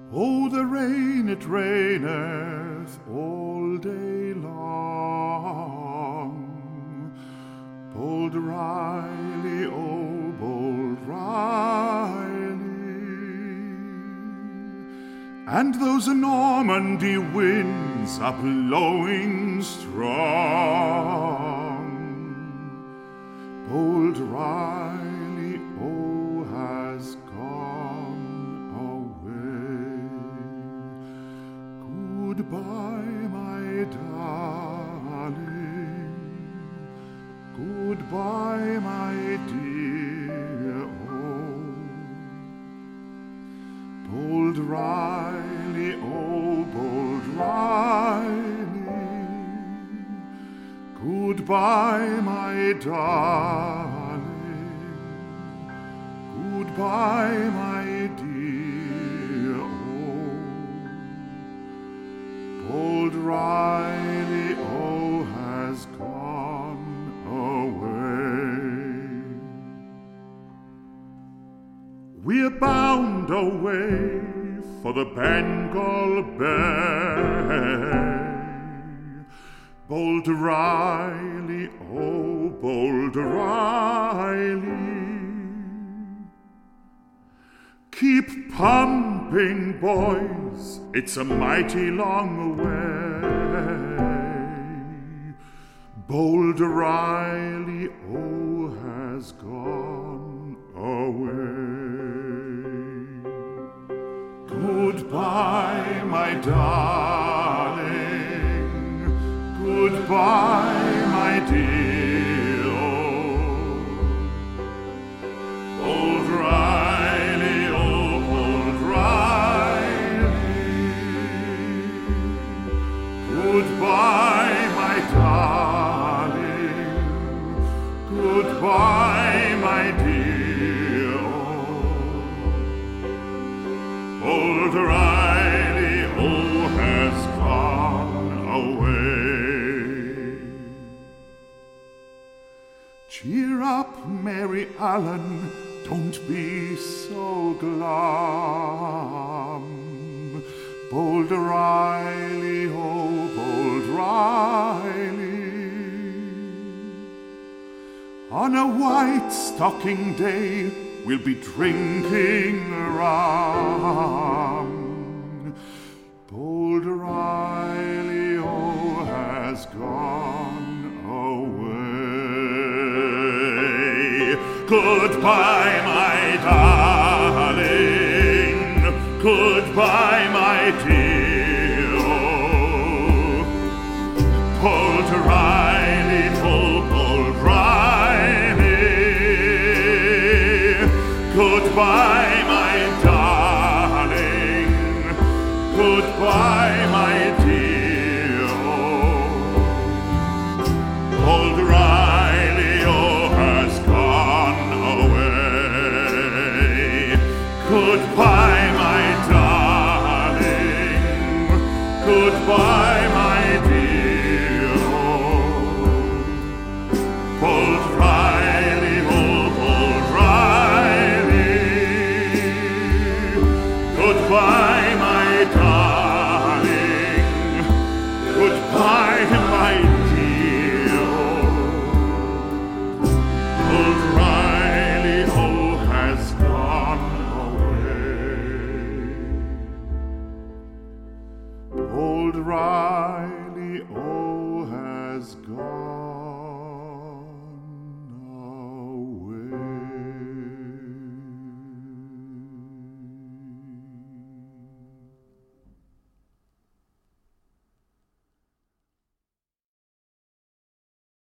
Oh, the rain, it raineth all day long. Bold Riley, oh, bold Riley. And those Normandy winds are blowing strong. Bold Riley, oh, has gone away. Goodbye, my darling. Goodbye, my dear. Oh, bold Riley, oh, bold Riley. Goodbye, my darling. Goodbye, my dear. Oh, bold Riley, oh, has gone away. We're bound away for the Bengal Bay. Bold Riley, oh, bold Riley. Keep pumping, boys, it's a mighty long way. Bold Riley, oh, has gone away. Goodbye, my darling. Goodbye, my dear. Old Riley, oh, old Riley. Goodbye, my darling. Goodbye, my dear. Old Riley, oh, has gone away. Cheer up, Mary Allen, don't be so glum. Bold Riley, oh, bold Riley. On a white stocking day, we'll be drinking rum. Bold Riley, oh, has gone away. Goodbye, my darling. Goodbye, my dear. Bold Riley, oh, bold Riley. Goodbye, my darling. Goodbye, my dear. Old Riley, oh, has gone away. Goodbye, my darling. Goodbye, my dear. Old Riley, oh, old Riley. Goodbye, my darling. Goodbye, my dear. Old Riley, oh, has gone away. Old Riley, oh, has gone